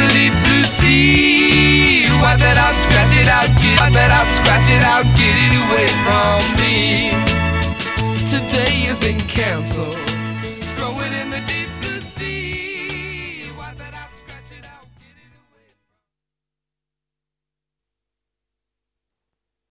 the deep blue sea. Wipe that out, scratch it out, wipe that out, scratch it out, get it away from me. Today has been cancelled.